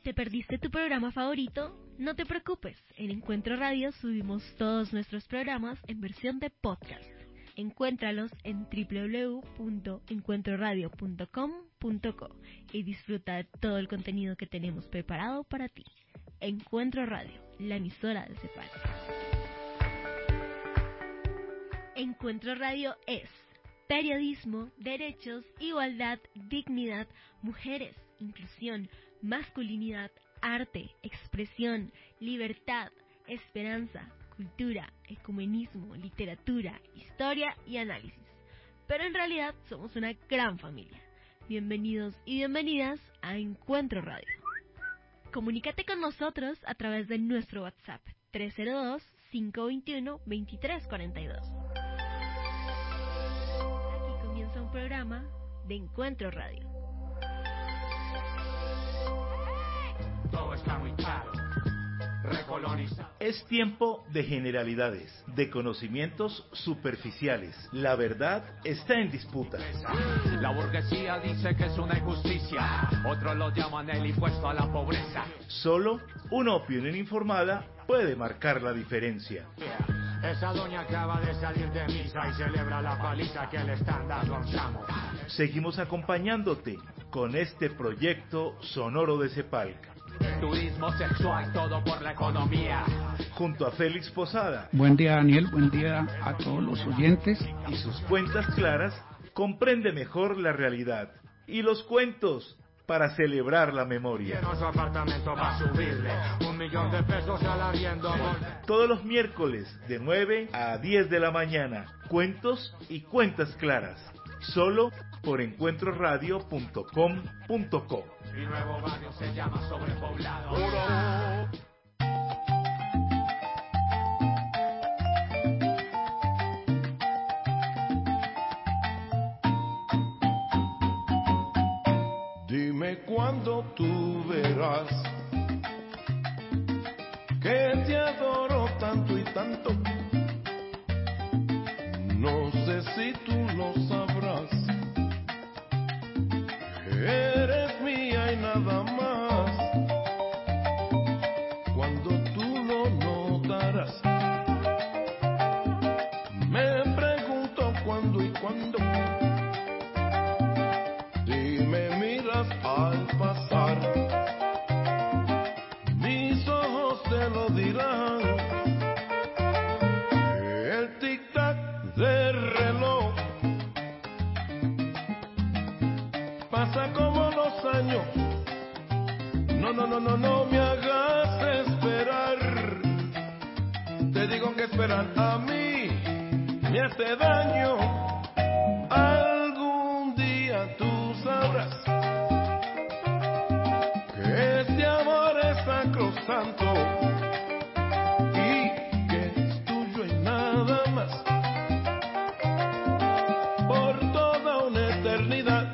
¿Te perdiste tu programa favorito? No te preocupes, en Encuentro Radio subimos todos nuestros programas en versión de podcast. Encuéntralos en www.encuentroradio.com.co y disfruta de todo el contenido que tenemos preparado para ti. Encuentro Radio, la emisora de CEPAL. Encuentro Radio es periodismo, derechos, igualdad, dignidad, mujeres, inclusión, masculinidad, arte, expresión, libertad, esperanza, cultura, ecumenismo, literatura, historia y análisis. Pero en realidad somos una gran familia. Bienvenidos y bienvenidas a Encuentro Radio. Comunícate con nosotros a través de nuestro WhatsApp 302-521-2342. Aquí comienza un programa de Encuentro Radio. Todo está muy claro, recolonizado. Es tiempo de generalidades, de conocimientos superficiales. La verdad está en disputa. La burguesía dice que es una injusticia, otros lo llaman el impuesto a la pobreza. Solo una opinión informada puede marcar la diferencia. Esa doña acaba de salir de misa y celebra la paliza que le están dando a un chamo. Seguimos acompañándote con este proyecto sonoro de CEPALC. Turismo sexual, todo por la economía. Junto a Félix Posada. Buen día, Daniel, buen día a todos los oyentes. Y sus cuentas claras, comprende mejor la realidad. Y los cuentos para celebrar la memoria. Quiero su apartamento para subirle $1,000,000 de pesos al arriendo. Todos los miércoles de 9 a 10 de la mañana. Cuentos y cuentas claras. Solo por encuentroradio.com.co. Mi nuevo barrio se llama Sobrepoblado. Dime cuándo tú verás que te adoro tanto y tanto. No sé si tú lo sabrás. Eres mía y nada más. Cuando tú lo notarás. Me pregunto cuándo y cuándo. Y me miras al pasar. Mis ojos te lo dirán. El tic-tac del reloj pasa como los años. No me hagas esperar. Te digo que esperar a mí me hace daño. Algún día tú sabrás que este amor es sacrosanto y que es tuyo y nada más. Por toda una eternidad.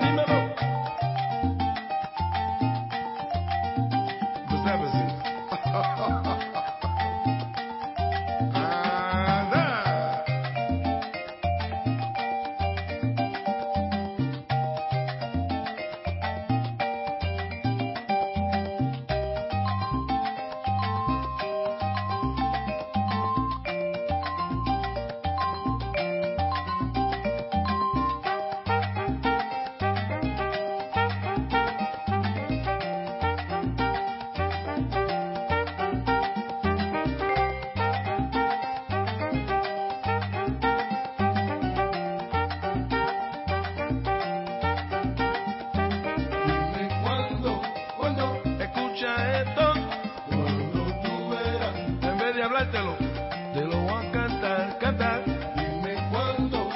Te lo voy a cantar. Dime cuándo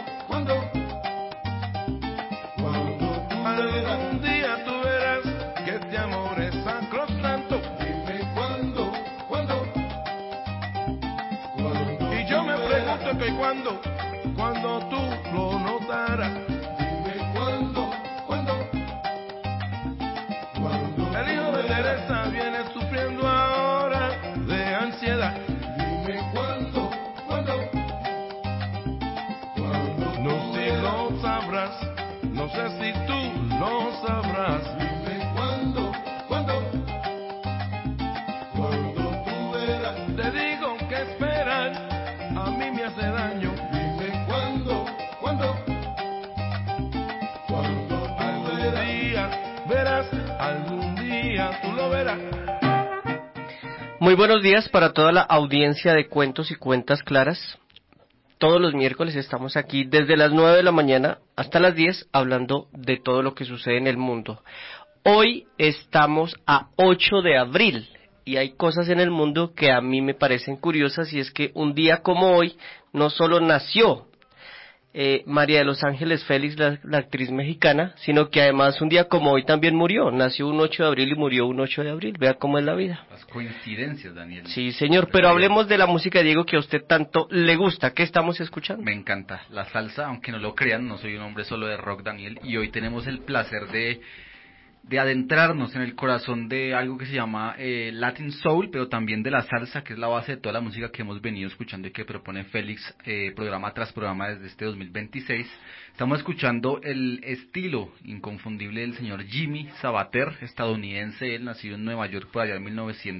algún día tú verás que este amor es sacrosanto. Dime cuándo. Y yo me pregunto que cuando tú lo notarás. Dime cuándo. El hijo de Teresa viene sufriendo ahora de ansiedad. Dime cuándo. No sé si lo sabrás, no sé si tú lo sabrás. Dime cuándo. algún día tú lo verás. Muy buenos días para toda la audiencia de Cuentos y Cuentas Claras. Todos los miércoles estamos aquí desde las 9 de la mañana hasta las 10 hablando de todo lo que sucede en el mundo. Hoy estamos a 8 de abril y hay cosas en el mundo que a mí me parecen curiosas, y es que un día como hoy no solo nació María de los Ángeles Félix, la actriz mexicana, sino que además un día como hoy también murió. Nació un 8 de abril y murió un 8 de abril. Vea cómo es la vida. Las coincidencias, Daniel. Sí, señor, pero hablemos de la música, Diego, que a usted tanto le gusta. ¿Qué estamos escuchando? Me encanta la salsa, aunque no lo crean, no soy un hombre solo de rock, Daniel, y hoy tenemos el placer de adentrarnos en el corazón de algo que se llama Latin Soul, pero también de la salsa, que es la base de toda la música que hemos venido escuchando y que propone Félix programa tras programa desde este 2026. Estamos escuchando el estilo inconfundible del señor Jimmy Sabater, estadounidense, él nacido en Nueva York por allá en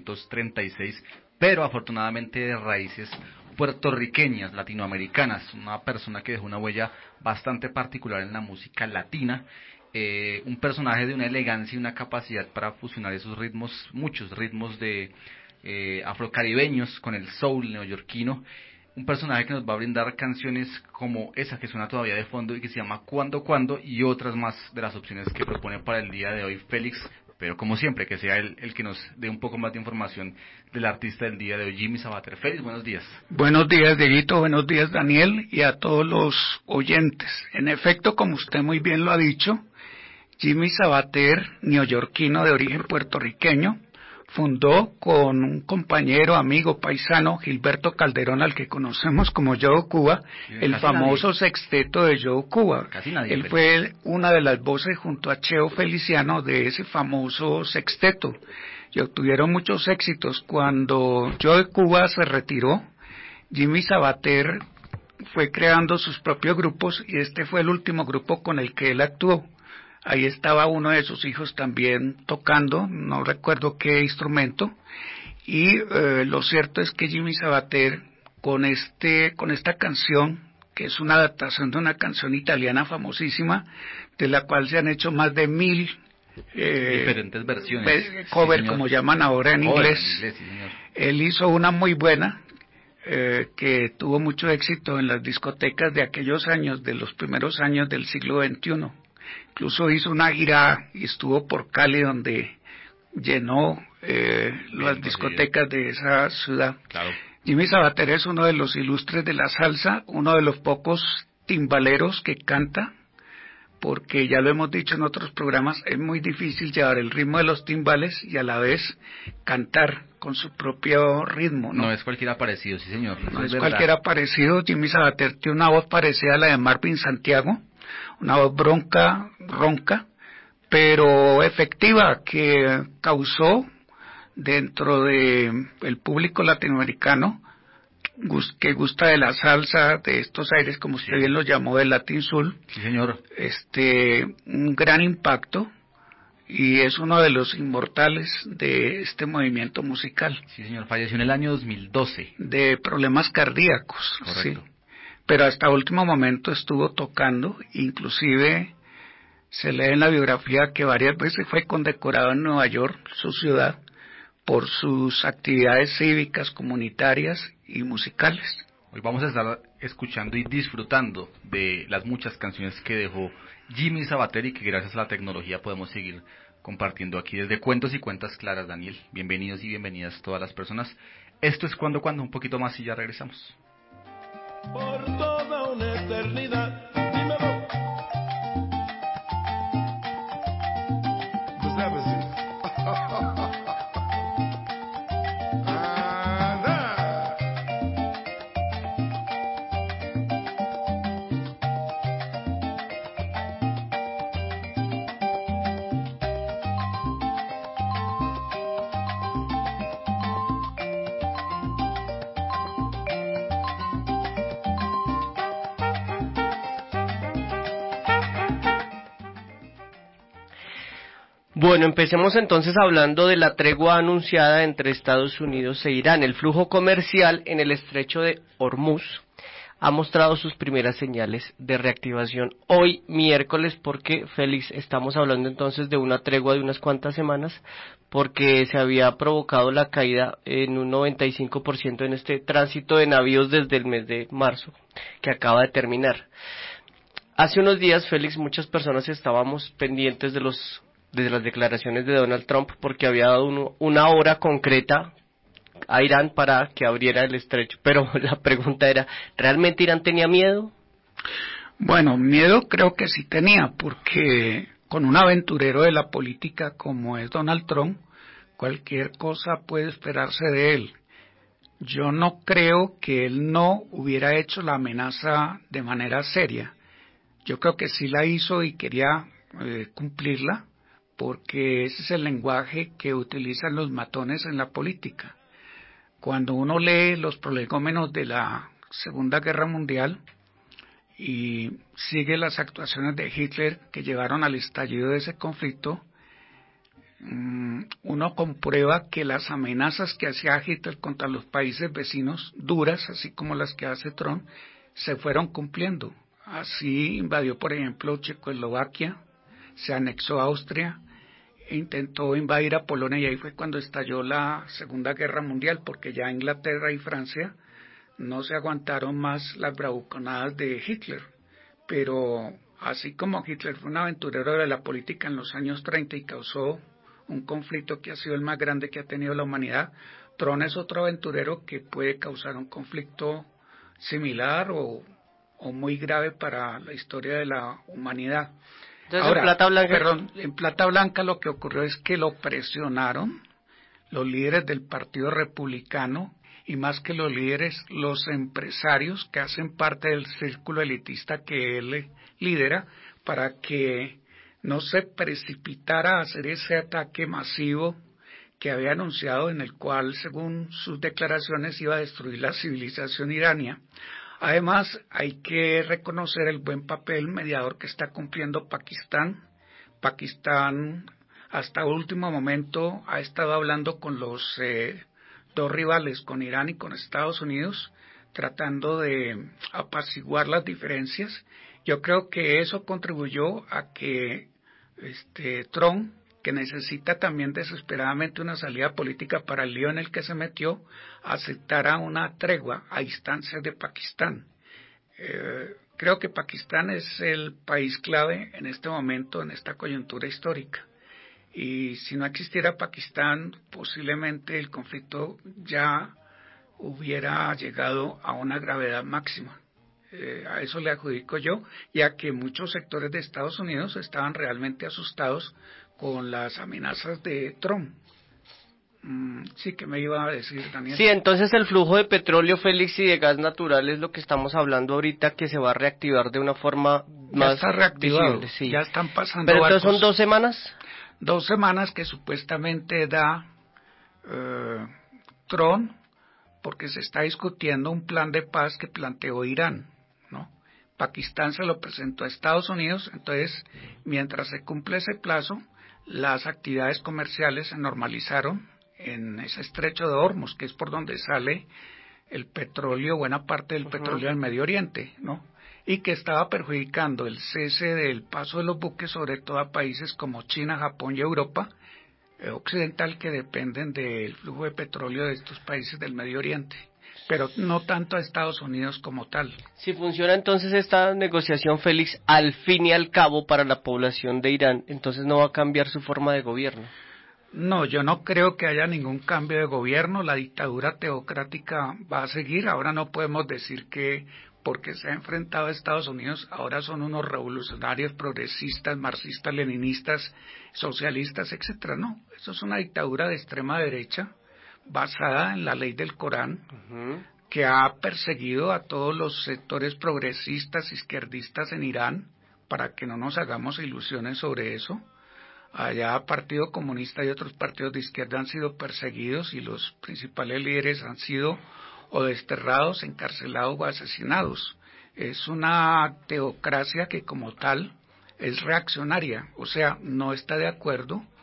1936, pero afortunadamente de raíces puertorriqueñas, latinoamericanas, una persona que dejó una huella bastante particular en la música latina. Un personaje de una elegancia y una capacidad para fusionar esos ritmos, muchos ritmos de afrocaribeños con el soul neoyorquino. Un personaje que nos va a brindar canciones como esa que suena todavía de fondo y que se llama Cuando, y otras más de las opciones que propone para el día de hoy Félix, pero como siempre que sea el que nos dé un poco más de información del artista del día de hoy, Jimmy Sabater. Félix, buenos días. Buenos días, Dieguito, buenos días, Daniel, y a todos los oyentes. En efecto, como usted muy bien lo ha dicho, Jimmy Sabater, neoyorquino de origen puertorriqueño, fundó con un compañero, amigo, paisano, Gilberto Calderón, al que conocemos como Joe Cuba, el famoso sexteto de Joe Cuba. Él fue una de las voces junto a Cheo Feliciano de ese famoso sexteto y obtuvieron muchos éxitos. Cuando Joe Cuba se retiró, Jimmy Sabater fue creando sus propios grupos y este fue el último grupo con el que él actuó. Ahí estaba uno de sus hijos también tocando, no recuerdo qué instrumento, y lo cierto es que Jimmy Sabater con esta canción, que es una adaptación de una canción italiana famosísima, de la cual se han hecho más de 1000 diferentes versiones, cover, sí, como llaman ahora en inglés. Sí, él hizo una muy buena, que tuvo mucho éxito en las discotecas de aquellos años, de los primeros años del siglo XXI. Incluso hizo una gira y estuvo por Cali, donde llenó las discotecas de esa ciudad. Claro. Jimmy Sabater es uno de los ilustres de la salsa, uno de los pocos timbaleros que canta, porque ya lo hemos dicho en otros programas, es muy difícil llevar el ritmo de los timbales y a la vez cantar con su propio ritmo, ¿no? No es cualquiera parecido, sí señor. No es cualquiera parecido. Jimmy Sabater tiene una voz parecida a la de Marvin Santiago, una voz ronca, pero efectiva, que causó dentro de el público latinoamericano que gusta de la salsa, de estos aires, como usted bien lo llamó, del Latin Soul. Sí, señor. Un gran impacto, y es uno de los inmortales de este movimiento musical. Sí, señor, falleció en el año 2012. De problemas cardíacos. Correcto. Sí. Pero hasta último momento estuvo tocando, inclusive se lee en la biografía que varias veces fue condecorado en Nueva York, su ciudad, por sus actividades cívicas, comunitarias y musicales. Hoy vamos a estar escuchando y disfrutando de las muchas canciones que dejó Jimmy Sabater y que gracias a la tecnología podemos seguir compartiendo aquí desde Cuentos y Cuentas Claras, Daniel. Bienvenidos y bienvenidas todas las personas. Esto es Cuando, un poquito más y ya regresamos. Por toda una eternidad, dímelo. Pues debe ser. Bueno, empecemos entonces hablando de la tregua anunciada entre Estados Unidos e Irán. El flujo comercial en el estrecho de Hormuz ha mostrado sus primeras señales de reactivación hoy miércoles, porque Félix, estamos hablando entonces de una tregua de unas cuantas semanas, porque se había provocado la caída en un 95% en este tránsito de navíos desde el mes de marzo, que acaba de terminar. Hace unos días, Félix, muchas personas estábamos pendientes de las declaraciones de Donald Trump, porque había dado una hora concreta a Irán para que abriera el estrecho. Pero la pregunta era, ¿realmente Irán tenía miedo? Bueno, miedo creo que sí tenía, porque con un aventurero de la política como es Donald Trump, cualquier cosa puede esperarse de él. Yo no creo que él no hubiera hecho la amenaza de manera seria. Yo creo que sí la hizo y quería cumplirla, porque ese es el lenguaje que utilizan los matones en la política. Cuando uno lee los prolegómenos de la Segunda Guerra Mundial y sigue las actuaciones de Hitler que llevaron al estallido de ese conflicto, uno comprueba que las amenazas que hacía Hitler contra los países vecinos, duras, así como las que hace Trump, se fueron cumpliendo. Así invadió, por ejemplo, Checoslovaquia, se anexó a Austria, intentó invadir a Polonia, y ahí fue cuando estalló la Segunda Guerra Mundial, porque ya Inglaterra y Francia no se aguantaron más las bravuconadas de Hitler. Pero así como Hitler fue un aventurero de la política en los años 30 y causó un conflicto que ha sido el más grande que ha tenido la humanidad, Trump es otro aventurero que puede causar un conflicto similar o muy grave para la historia de la humanidad. Entonces, ahora, en Plata Blanca... en Plata Blanca lo que ocurrió es que lo presionaron los líderes del Partido Republicano, y más que los líderes, los empresarios que hacen parte del círculo elitista que él lidera, para que no se precipitara a hacer ese ataque masivo que había anunciado, en el cual, según sus declaraciones, iba a destruir la civilización irania. Además, hay que reconocer el buen papel mediador que está cumpliendo Pakistán. Pakistán, hasta último momento, ha estado hablando con los dos rivales, con Irán y con Estados Unidos, tratando de apaciguar las diferencias. Yo creo que eso contribuyó a que Trump, que necesita también desesperadamente una salida política para el lío en el que se metió, aceptara una tregua a instancias de Pakistán. Creo que Pakistán es el país clave en este momento, en esta coyuntura histórica. Y si no existiera Pakistán, posiblemente el conflicto ya hubiera llegado a una gravedad máxima. A eso le adjudico yo, ya que muchos sectores de Estados Unidos estaban realmente asustados con las amenazas de Trump. Sí, que me iba a decir, Daniel. Sí, entonces el flujo de petróleo, Félix, y de gas natural es lo que estamos hablando ahorita, que se va a reactivar de una forma más está reactivado, visible. Sí. Ya están pasando. Pero entonces barcos. son 2 semanas. 2 semanas que supuestamente da Trump, porque se está discutiendo un plan de paz que planteó Irán, ¿no? Pakistán se lo presentó a Estados Unidos, entonces mientras se cumple ese plazo, las actividades comerciales se normalizaron en ese estrecho de Hormuz, que es por donde sale el petróleo, buena parte del petróleo del Medio Oriente, ¿no? Y que estaba perjudicando el cese del paso de los buques, sobre todo a países como China, Japón y Europa occidental, que dependen del flujo de petróleo de estos países del Medio Oriente, pero no tanto a Estados Unidos como tal. Si funciona entonces esta negociación, Félix, al fin y al cabo para la población de Irán, entonces no va a cambiar su forma de gobierno. No, yo no creo que haya ningún cambio de gobierno. La dictadura teocrática va a seguir. Ahora no podemos decir que porque se ha enfrentado a Estados Unidos ahora son unos revolucionarios, progresistas, marxistas, leninistas, socialistas, etcétera. No, eso es una dictadura de extrema derecha basada en la ley del Corán, que ha perseguido a todos los sectores progresistas, izquierdistas en Irán, para que no nos hagamos ilusiones sobre eso. Allá Partido Comunista y otros partidos de izquierda han sido perseguidos y los principales líderes han sido o desterrados, encarcelados o asesinados. Es una teocracia que como tal es reaccionaria, o sea, no está de acuerdo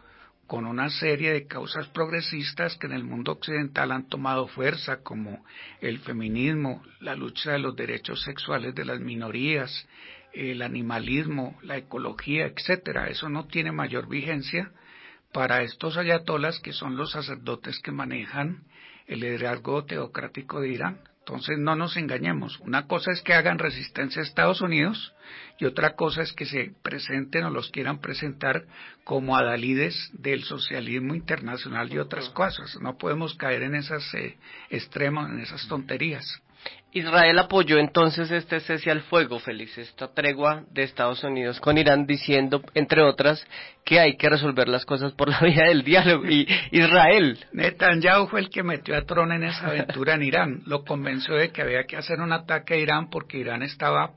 con una serie de causas progresistas que en el mundo occidental han tomado fuerza, como el feminismo, la lucha de los derechos sexuales de las minorías, el animalismo, la ecología, etcétera. Eso no tiene mayor vigencia para estos ayatolas, que son los sacerdotes que manejan el liderazgo teocrático de Irán. Entonces no nos engañemos, una cosa es que hagan resistencia a Estados Unidos y otra cosa es que se presenten o los quieran presentar como adalides del socialismo internacional y otras cosas. No podemos caer en esas extremos, en esas tonterías. Israel apoyó entonces este cese al fuego, Félix, esta tregua de Estados Unidos con Irán, diciendo, entre otras, que hay que resolver las cosas por la vía del diálogo. Y Israel. Netanyahu fue el que metió a Trump en esa aventura en Irán. Lo convenció de que había que hacer un ataque a Irán porque Irán estaba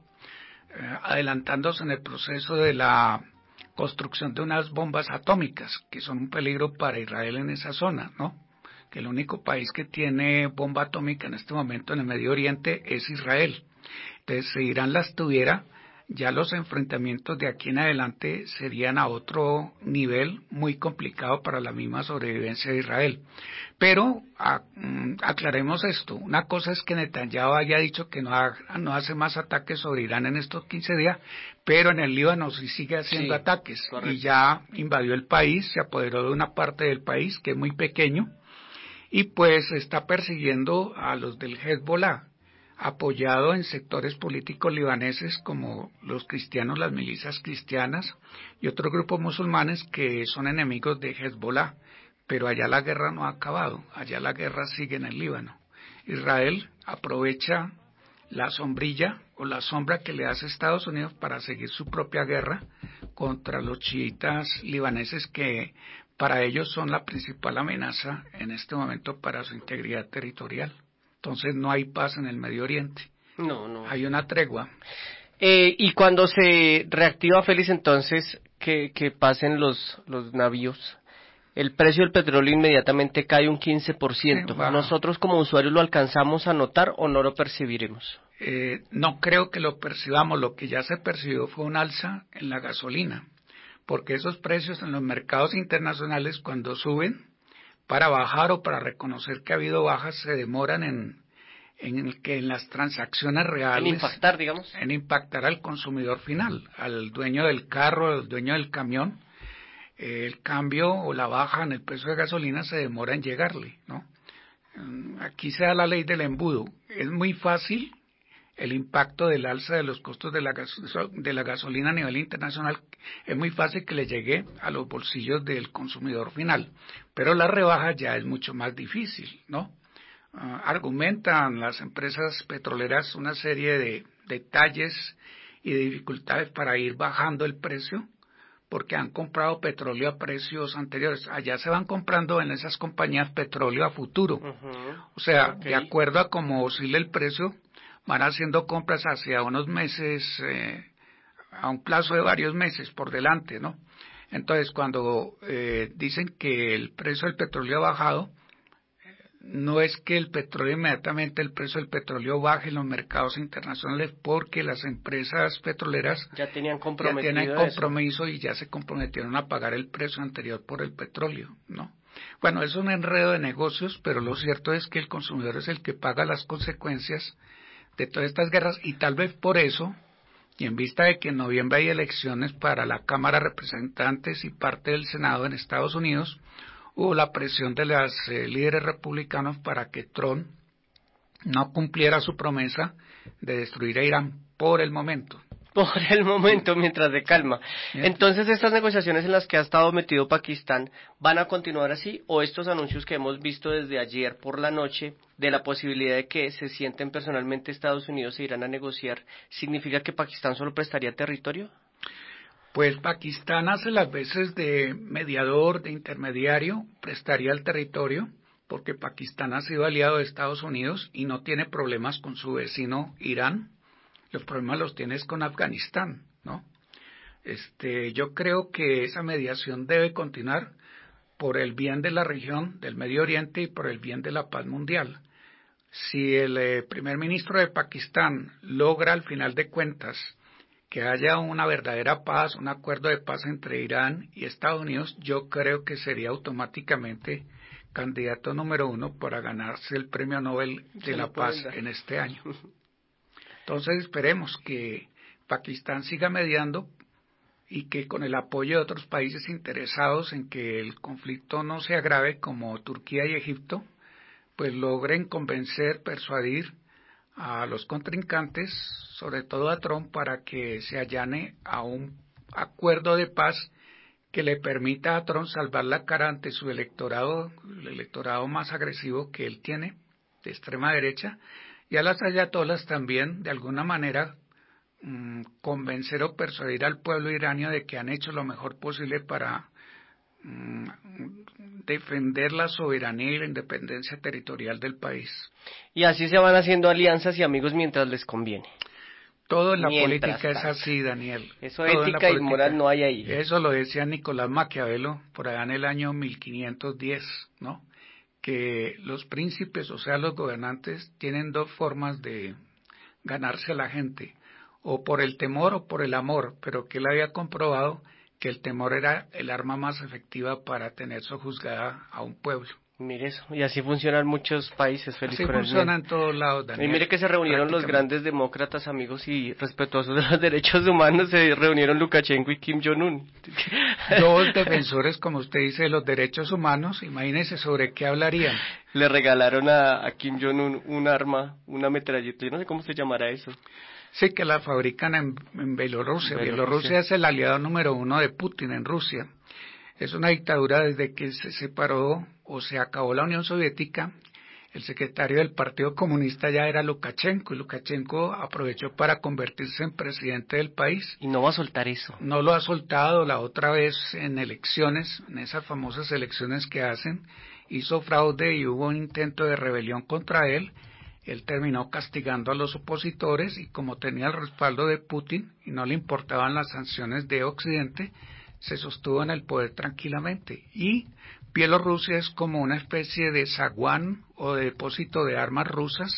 adelantándose en el proceso de la construcción de unas bombas atómicas, que son un peligro para Israel en esa zona, ¿no? Que el único país que tiene bomba atómica en este momento en el Medio Oriente es Israel. Entonces, si Irán las tuviera, ya los enfrentamientos de aquí en adelante serían a otro nivel muy complicado para la misma sobrevivencia de Israel. Pero aclaremos esto, una cosa es que Netanyahu haya dicho que no hace más ataques sobre Irán en estos 15 días, pero en el Líbano sí sigue haciendo ataques, correcto. Y ya invadió el país, se apoderó de una parte del país que es muy pequeño, y pues está persiguiendo a los del Hezbollah, apoyado en sectores políticos libaneses como los cristianos, las milicias cristianas y otros grupos musulmanes que son enemigos de Hezbollah, pero allá la guerra no ha acabado, allá la guerra sigue en el Líbano. Israel aprovecha la sombrilla o la sombra que le hace Estados Unidos para seguir su propia guerra contra los chiitas libaneses, que para ellos son la principal amenaza en este momento para su integridad territorial. Entonces no hay paz en el Medio Oriente. No. Hay una tregua. Y cuando se reactiva, Félix, entonces que pasen los navíos, el precio del petróleo inmediatamente cae un 15%. ¿Nosotros como usuarios lo alcanzamos a notar o no lo percibiremos? No creo que lo percibamos. Lo que ya se percibió fue un alza en la gasolina, porque esos precios en los mercados internacionales, cuando suben, para bajar o para reconocer que ha habido bajas, se demoran en las transacciones reales. En impactar, digamos. En impactar al consumidor final, al dueño del carro, al dueño del camión. El cambio o la baja en el precio de gasolina se demora en llegarle, ¿no? Aquí se da la ley del embudo. Es muy fácil el impacto del alza de los costos de la gasolina a nivel internacional, es muy fácil que le llegue a los bolsillos del consumidor final, pero la rebaja ya es mucho más difícil, ¿no? Argumentan las empresas petroleras una serie de detalles y de dificultades para ir bajando el precio, porque han comprado petróleo a precios anteriores. Allá se van comprando en esas compañías petróleo a futuro. O sea, de acuerdo a cómo oscila el precio, van haciendo compras hacia unos meses, a un plazo de varios meses por delante, ¿no? Entonces, cuando dicen que el precio del petróleo ha bajado, no es que el petróleo inmediatamente, el precio del petróleo baje en los mercados internacionales, porque las empresas petroleras ya tienen compromiso y ya se comprometieron a pagar el precio anterior por el petróleo, ¿no? Bueno, es un enredo de negocios, pero lo cierto es que el consumidor es el que paga las consecuencias de todas estas guerras, y tal vez por eso, y en vista de que en noviembre hay elecciones para la Cámara de Representantes y parte del Senado en Estados Unidos, hubo la presión de los líderes republicanos para que Trump no cumpliera su promesa de destruir a Irán por el momento. Por el momento, mientras de calma. Entonces, ¿estas negociaciones en las que ha estado metido Pakistán van a continuar así? ¿O estos anuncios que hemos visto desde ayer por la noche de la posibilidad de que se sienten personalmente Estados Unidos e Irán a negociar, significa que Pakistán solo prestaría territorio? Pues Pakistán hace las veces de mediador, de intermediario, prestaría el territorio, porque Pakistán ha sido aliado de Estados Unidos y no tiene problemas con su vecino Irán. Los problemas los tienes con Afganistán, ¿no? Yo creo que esa mediación debe continuar por el bien de la región del Medio Oriente y por el bien de la paz mundial. Si el primer ministro de Pakistán logra al final de cuentas que haya una verdadera paz, un acuerdo de paz entre Irán y Estados Unidos, yo creo que sería automáticamente candidato número 1 para ganarse el Premio Nobel de la Paz en este año. Entonces esperemos que Pakistán siga mediando y que con el apoyo de otros países interesados en que el conflicto no se agrave como Turquía y Egipto, pues logren convencer, persuadir a los contrincantes, sobre todo a Trump, para que se allane a un acuerdo de paz que le permita a Trump salvar la cara ante su electorado, el electorado más agresivo que él tiene, de extrema derecha, y a las ayatolas también, de alguna manera, convencer o persuadir al pueblo iranio de que han hecho lo mejor posible para defender la soberanía y la independencia territorial del país. Y así se van haciendo alianzas y amigos mientras les conviene. Todo en la Mientras política tanto. es así, Daniel. Eso Todo ética y moral no hay ahí. Eso lo decía Nicolás Maquiavelo por allá en el año 1510, ¿no? Que los príncipes, o sea, los gobernantes, tienen dos formas de ganarse a la gente, o por el temor o por el amor, pero que él había comprobado que el temor era el arma más efectiva para tener sojuzgada a un pueblo. Mire eso, y así funcionan muchos países, feliz Así con el funciona bien. en todos lados, Daniel. Y mire que se reunieron los grandes demócratas, amigos y respetuosos de los derechos humanos, se reunieron Lukashenko y Kim Jong-un. Dos defensores, como usted dice, de los derechos humanos, imagínese sobre qué hablarían. Le regalaron a Kim Jong-un un arma, una metralleta, yo no sé cómo se llamará eso. Sí, que la fabrican en Bielorrusia. Bielorrusia es el aliado número 1 de Putin en Rusia. Es una dictadura desde que se separó o se acabó la Unión Soviética. El secretario del Partido Comunista ya era Lukashenko, y Lukashenko aprovechó para convertirse en presidente del país. Y no va a soltar eso. No lo ha soltado. La otra vez en elecciones, en esas famosas elecciones que hacen, hizo fraude y hubo un intento de rebelión contra él. Él terminó castigando a los opositores y como tenía el respaldo de Putin y no le importaban las sanciones de Occidente, se sostuvo en el poder tranquilamente. Y Bielorrusia es como una especie de zaguán o de depósito de armas rusas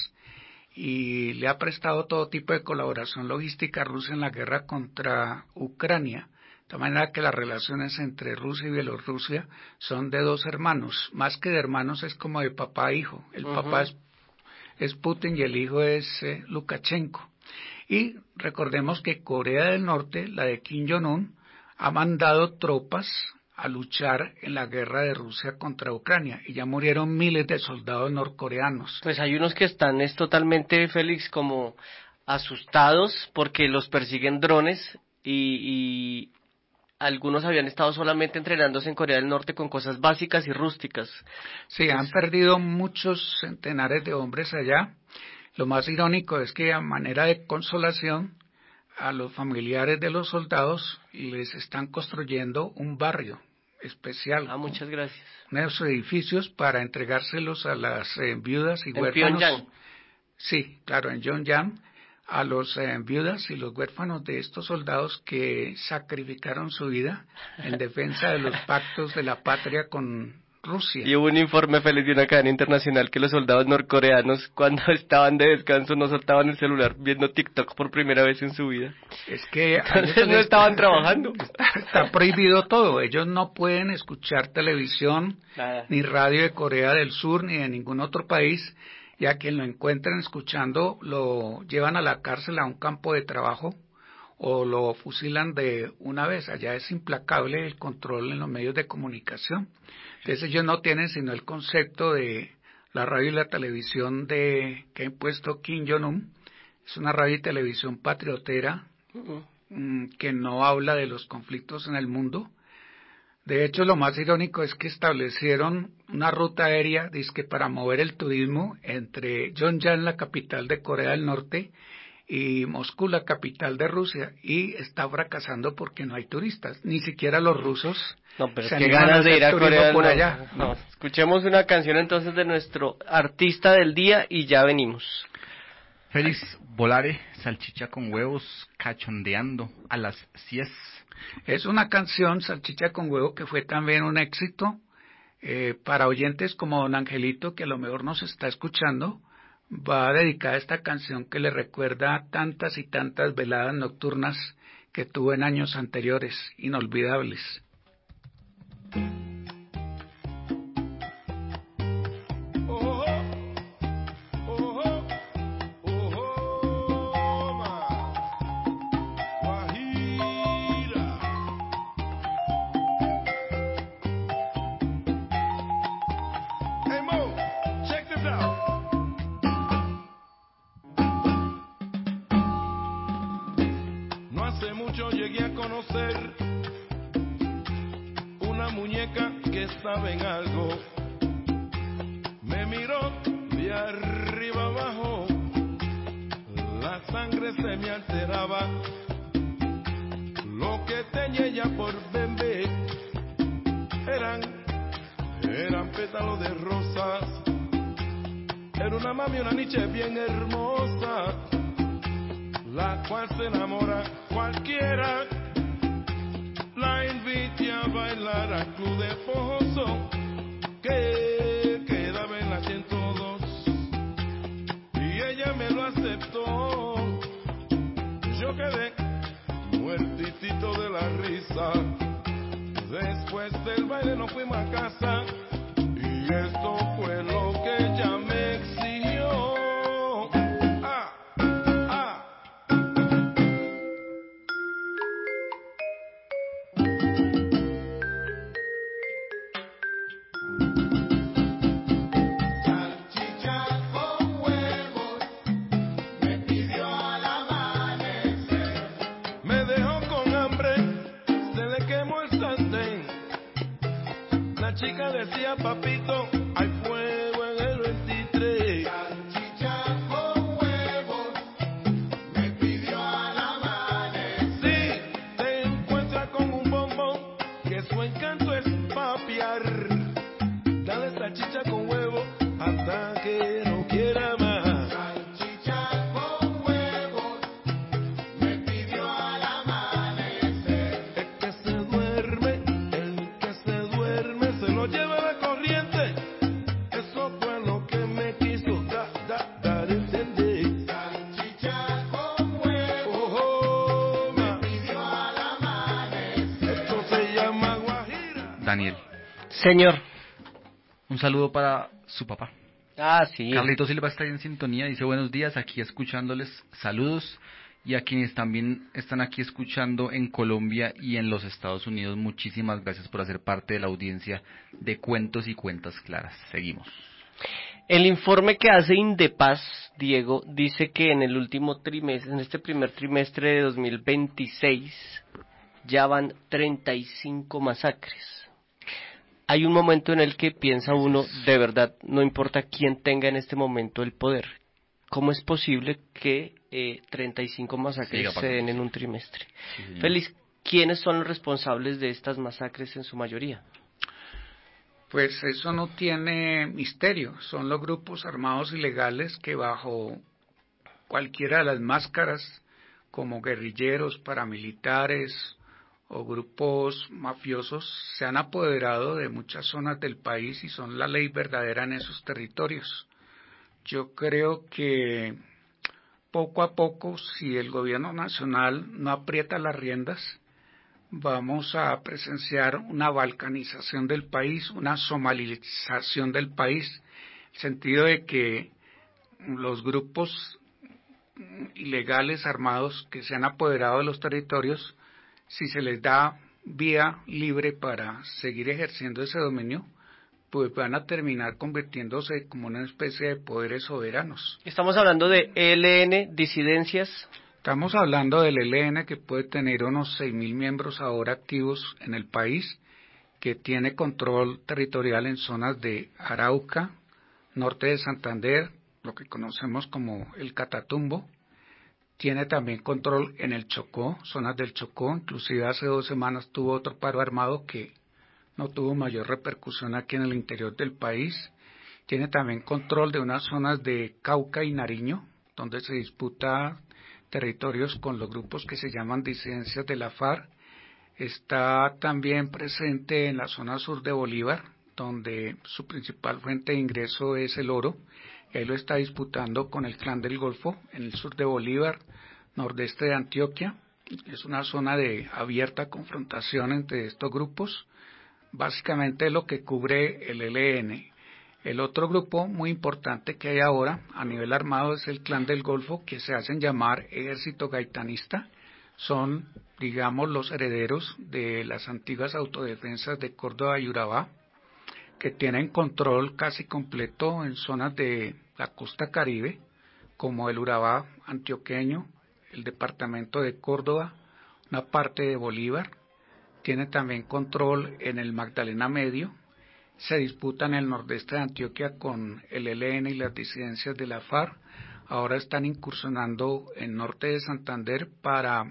y le ha prestado todo tipo de colaboración logística a Rusia en la guerra contra Ucrania. De manera que las relaciones entre Rusia y Bielorrusia son de dos hermanos. Más que de hermanos es como de papá e hijo. El papá es Putin y el hijo es Lukashenko. Y recordemos que Corea del Norte, la de Kim Jong-un, ha mandado tropas a luchar en la guerra de Rusia contra Ucrania y ya murieron miles de soldados norcoreanos. Pues hay unos que están totalmente, Félix, como asustados porque los persiguen drones y algunos habían estado solamente entrenándose en Corea del Norte con cosas básicas y rústicas. Sí, han perdido muchos centenares de hombres allá. Lo más irónico es que a manera de consolación a los familiares de los soldados les están construyendo un barrio especial. Muchas gracias. Unos edificios para entregárselos a las viudas y ¿En huérfanos. Pyongyang? Sí, claro, en Pyongyang, a los viudas y los huérfanos de estos soldados que sacrificaron su vida en defensa de los pactos de la patria con Rusia. Y hubo un informe, Félix, de una cadena internacional que los soldados norcoreanos cuando estaban de descanso no soltaban el celular viendo TikTok por primera vez en su vida. Es que entonces no estaban trabajando. Está prohibido todo. Ellos no pueden escuchar televisión, ni radio de Corea del Sur, ni de ningún otro país, y a quien lo encuentren escuchando lo llevan a la cárcel, a un campo de trabajo, o lo fusilan de una vez. Allá es implacable el control en los medios de comunicación. Entonces ellos no tienen sino el concepto de la radio y la televisión que ha impuesto Kim Jong-un. Es una radio y televisión patriotera que no habla de los conflictos en el mundo. De hecho, lo más irónico es que establecieron una ruta aérea dizque para mover el turismo entre Pyongyang, la capital de Corea del Norte, y Moscú, la capital de Rusia, y está fracasando porque no hay turistas, ni siquiera los rusos. No, pero se qué animan ganas de ir a hacer turismo Corea por del allá. Norte. No, escuchemos una canción entonces de nuestro artista del día y ya venimos. Félix, Volare, salchicha con huevos, cachondeando a las 10. Es una canción, Salchicha con huevo, que fue también un éxito para oyentes como don Angelito, que a lo mejor nos está escuchando. va dedicada esta canción que le recuerda tantas y tantas veladas nocturnas que tuvo en años anteriores, inolvidables. Llegué a conocer una muñeca que estaba en algo. Me miró de arriba abajo, la sangre se me alteraba. Lo que tenía ella por bebé eran pétalos de rosas. Era una mami, una niche bien hermosa, la cual se enamora cualquiera. La invité a bailar al club de Pozo que quedaba en la 102 y ella me lo aceptó. Yo quedé muertitito de la risa. Después del baile nos fuimos a casa y esto fue lo que ella me exigió. Chica decía, papito, hay fuego en el 23. Salchicha con huevos, me pidió al amanecer. Sí, te encuentras con un bombón, que su encanto es papiar. Dale salchicha con huevo, hasta que no quiera más. Salchicha con huevos, me pidió al amanecer. Es que se duerme, el que se duerme se lo lleva la corriente. Eso fue lo que me quiso dar a entender. Salchicha con huevo, me pidió al amanecer. Esto se llama guajira. Daniel, Señor. un saludo para su papá. Ah, sí. Carlito Silva está en sintonía, dice buenos días, aquí escuchándoles, saludos. Y a quienes también están aquí escuchando en Colombia y en los Estados Unidos, muchísimas gracias por hacer parte de la audiencia de Cuentos y Cuentas Claras. Seguimos. El informe que hace Indepaz, Diego, dice que en el último trimestre, en este primer trimestre de 2026, ya van 35 masacres. Hay un momento en el que piensa uno, de verdad, no importa quién tenga en este momento el poder, ¿cómo es posible que 35 masacres se den en un trimestre? Sí, Félix, ¿quiénes son los responsables de estas masacres en su mayoría? Pues eso no tiene misterio, son los grupos armados ilegales que bajo cualquiera de las máscaras, como guerrilleros, paramilitares o grupos mafiosos, se han apoderado de muchas zonas del país y son la ley verdadera en esos territorios. Yo creo que poco a poco, si el gobierno nacional no aprieta las riendas, vamos a presenciar una balcanización del país, una somalización del país, en el sentido de que los grupos ilegales armados que se han apoderado de los territorios, si se les da vía libre para seguir ejerciendo ese dominio, pues van a terminar convirtiéndose como una especie de poderes soberanos. Estamos hablando de ELN, disidencias. Estamos hablando del ELN, que puede tener unos 6.000 miembros ahora activos en el país, que tiene control territorial en zonas de Arauca, norte de Santander, lo que conocemos como el Catatumbo. Tiene también control en el Chocó, zonas del Chocó. Inclusive hace 2 semanas tuvo otro paro armado que no tuvo mayor repercusión aquí en el interior del país. Tiene también control de unas zonas de Cauca y Nariño, donde se disputa territorios con los grupos que se llaman disidencias de la FARC. Está también presente en la zona sur de Bolívar, donde su principal fuente de ingreso es el oro, Él lo está disputando con el Clan del Golfo en el sur de Bolívar, nordeste de Antioquia. Es una zona de abierta confrontación entre estos grupos. Básicamente lo que cubre el ELN. El otro grupo muy importante que hay ahora a nivel armado es el Clan del Golfo, que se hacen llamar Ejército Gaitanista. Son, digamos, los herederos de las antiguas autodefensas de Córdoba y Urabá, que tienen control casi completo en zonas de la costa Caribe, como el Urabá antioqueño, el departamento de Córdoba, una parte de Bolívar. Tiene también control en el Magdalena Medio. Se disputa en el nordeste de Antioquia con el ELN y las disidencias de la FARC. Ahora están incursionando en norte de Santander para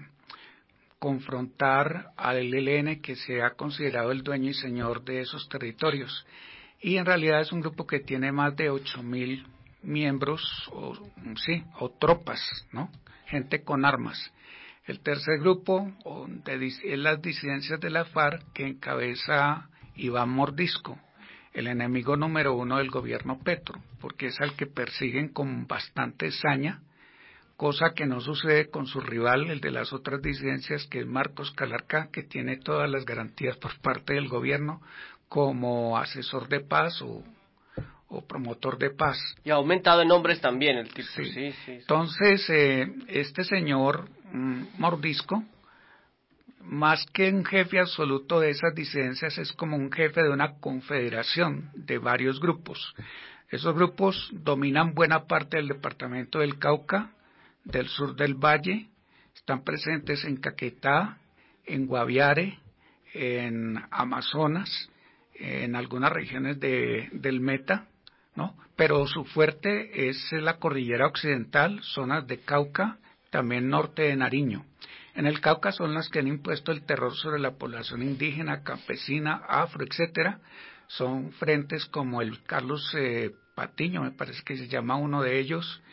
confrontar al ELN, que se ha considerado el dueño y señor de esos territorios. Y en realidad es un grupo que tiene más de 8.000 miembros, o tropas, ¿no? Gente con armas. El tercer grupo es las disidencias de la FARC, que encabeza Iván Mordisco, el enemigo número uno del gobierno Petro, porque es al que persiguen con bastante saña, cosa que no sucede con su rival, el de las otras disidencias, que es Marcos Calarcá, que tiene todas las garantías por parte del gobierno como asesor de paz o promotor de paz. Y ha aumentado en nombres también el tipo. Sí. Sí. Entonces, este señor Mordisco, más que un jefe absoluto de esas disidencias, es como un jefe de una confederación de varios grupos. Esos grupos dominan buena parte del departamento del Cauca, del sur del Valle, están presentes en Caquetá, en Guaviare, en Amazonas, en algunas regiones del Meta, ¿no? Pero su fuerte es la cordillera occidental, zonas de Cauca, también norte de Nariño. En el Cauca son las que han impuesto el terror sobre la población indígena, campesina, afro, etcétera. Son frentes como el Carlos Patiño, me parece que se llama uno de ellos.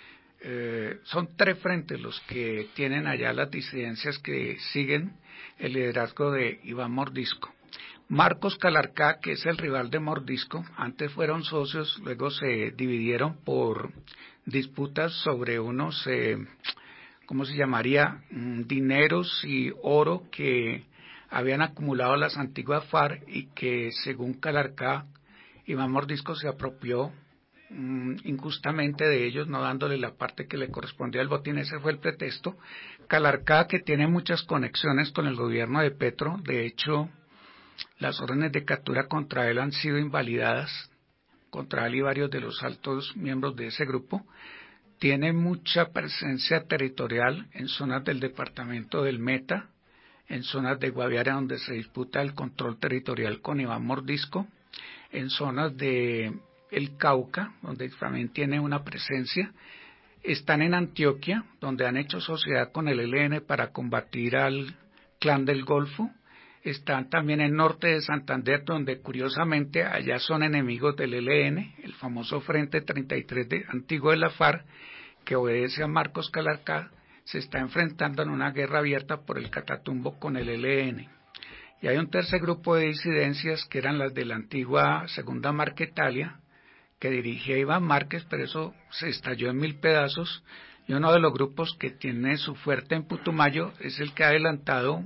Son 3 frentes los que tienen allá las disidencias que siguen el liderazgo de Iván Mordisco. Marcos Calarcá, que es el rival de Mordisco, antes fueron socios, luego se dividieron por disputas sobre unos, ¿cómo se llamaría?, dineros y oro que habían acumulado las antiguas FARC y que, según Calarcá, Iván Mordisco se apropió injustamente de ellos, no dándole la parte que le correspondía al botín. Ese fue el pretexto. Calarcá, que tiene muchas conexiones con el gobierno de Petro, de hecho las órdenes de captura contra él han sido invalidadas, contra él y varios de los altos miembros de ese grupo. Tiene mucha presencia territorial en zonas del departamento del Meta, en zonas de Guaviare, donde se disputa el control territorial con Iván Mordisco, en zonas de el Cauca, donde también tiene una presencia. Están en Antioquia, donde han hecho sociedad con el ELN para combatir al Clan del Golfo. Están también en norte de Santander, donde curiosamente allá son enemigos del ELN, el famoso Frente 33 antiguo de la FARC, que obedece a Marcos Calarcá, se está enfrentando en una guerra abierta por el Catatumbo con el ELN. Y hay un tercer grupo de disidencias que eran las de la antigua Segunda Marquetalia, que dirigía Iván Márquez, pero eso se estalló en 1000 pedazos, y uno de los grupos que tiene su fuerte en Putumayo es el que ha adelantado